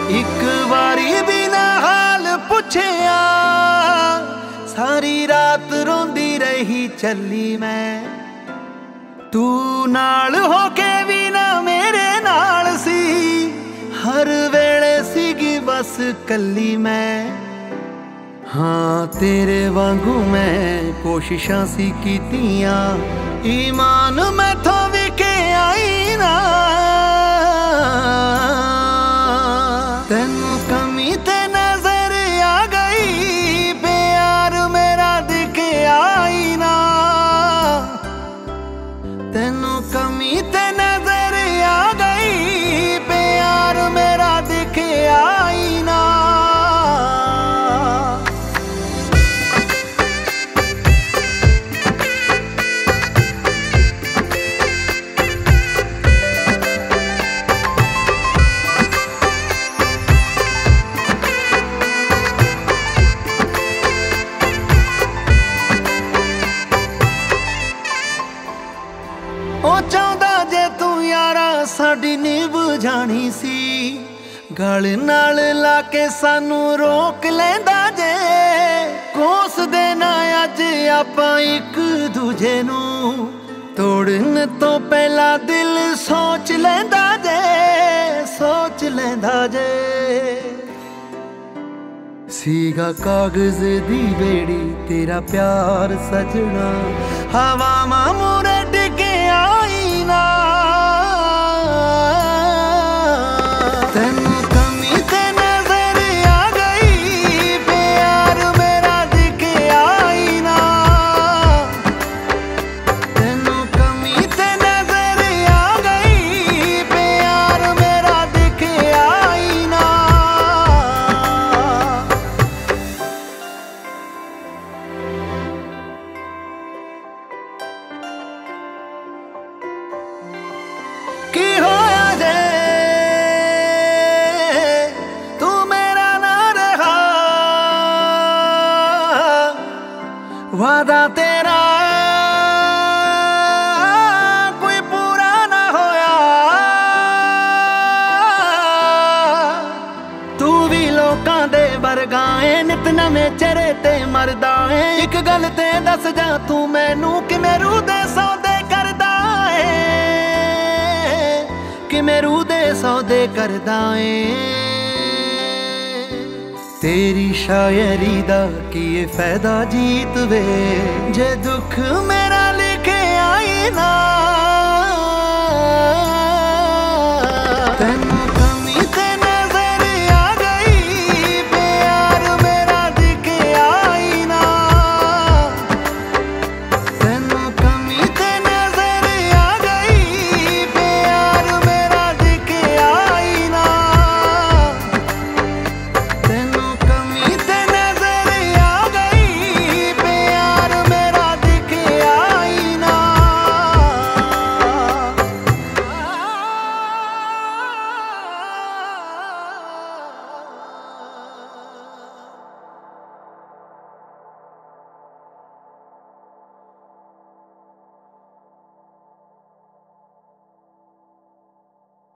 एक बारी भी ना हाल पुछया, सारी रात रोंदी रही चली मैं। तू नाल होके भी ना मेरे नाल सी, हर वेले सीगी बस कली मैं। हाँ तेरे वांगू मैं कोशिशां सी कीतियां, ईमान मैथों विके आई ना। तेनू कमी ते नजर आ गई, प्यार मेरा दिखे आई ना। तेनू कमी ते नजर आ गई, प्यार मेरा दिखे आई ना। ओ चाहता जे तू यारा साडी नीव जानी सी, गल नाल लाके सानू रोक लेंदा जे। कोस देना अज आपां एक दूजे नू, तोड़न तो पहला दिल सोच लेंदा जे, सोच लेंदा जे। सीगा कागज दी बेड़ी तेरा प्यार सजना, हवावां मूरे डिगे आई ना। तेनू कमी ते नजर आ गई, प्यार मेरा दिखे आई ना। तेनू कमी ते नजर आ गई, प्यार मेरा दिखे आई ना। की होया जे तू मेरा ना रहा, वादा तेरा कोई पूरा ना होया। तू भी लोकां दे वर्गा है, नित नवें चेहरे ते मरदा है। एक गल ते दस जा तू मैनू कि मेरू दे सौदे करदा है, कि मेरू दे सौदे करदा है। तेरी शायरी दा की फायदा जीत वे, जे दुख मेरा लिखे आई ना।